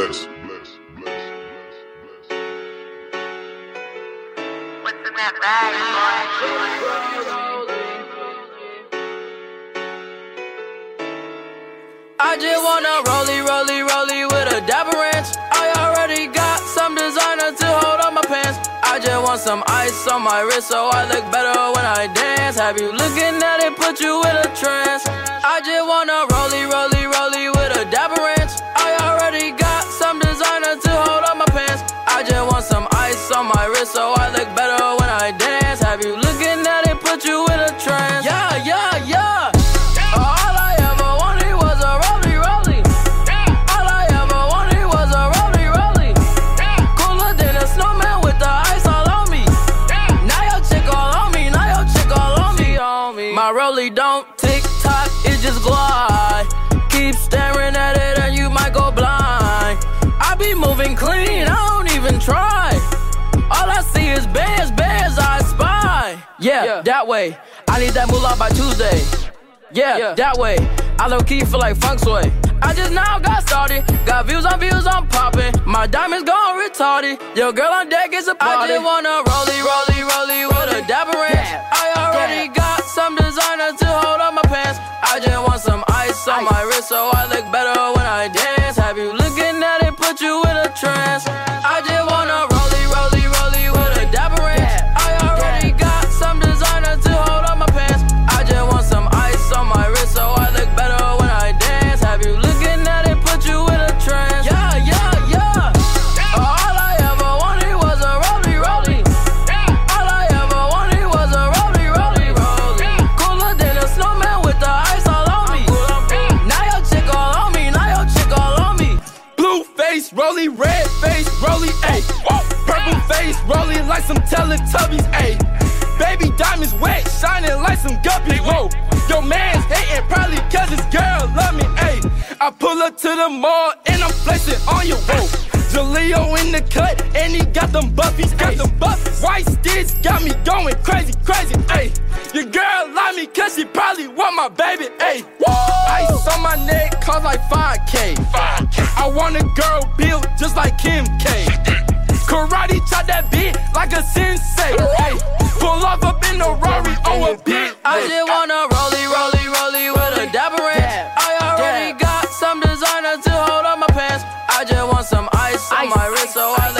bless. What's in that bag, boy? I just wanna rollie with a dapper ranch. I already got some designer to hold on my pants. I just want some ice on my wrist so I look better when I dance. Have you looking at it, put you in a trance. I just wanna rollie with a dapper ranch. I already got some designer to hold on my pants. I just want some ice on my wrist so I look better when I dance. Have you looking at it, put you in a trance. Yeah. All I ever wanted was a rollie. All I ever wanted was a rollie. Cooler than a snowman with the ice all on me. Now your chick all on me. My rollie don't tick tock, it just glide. Keep staring at it and you might go blind. I be moving clean, I don't even try. All I see is bears, I spy. Yeah, that way. I need that moolah by Tuesday. Yeah, that way. I low-key feel like funk sway. I just now got started. Got views, I'm popping. My diamonds gone retarded. Your girl on deck is a party. I just wanna rollie with a dapper ranch. I already got some designer to hold on my pants. I just want some ice on my wrist so I look better when I dance. Have you looking at it, put you in a trance. I just wanna rollie with a dapper ranch. I already got some designer to hold on my pants. I just want some ice on my wrist so I look better when I dance. Have you looking at it, put you in a trance. Yeah. All I ever wanted was a rollie. All I ever wanted was a rollie. Cooler than a snowman with the ice all on me. Now your chick all on me. Blue face, rollie, red face, rollie, ayy. Purple face, rollie like some Teletubbies, ayy. Baby diamonds wet, shining like some guppies, whoa. Your man's hating probably cause his girl love me, ayy. I pull up to the mall and I'm flexing on you, whoa. Jaleo in the cut and he got them buffies, White sticks got me going crazy, ayy. Your girl love me cause she probably want my baby, ayy. Ice on my neck cost like 5K. I want a girl built just like Kim K. Karate chop that beat like a sensei, ayy. Pull off up in the Rari on a bit. I just wanna rollie with a dapper ranch. I already got some designer to hold on my pants. I just want some ice on my wrist so I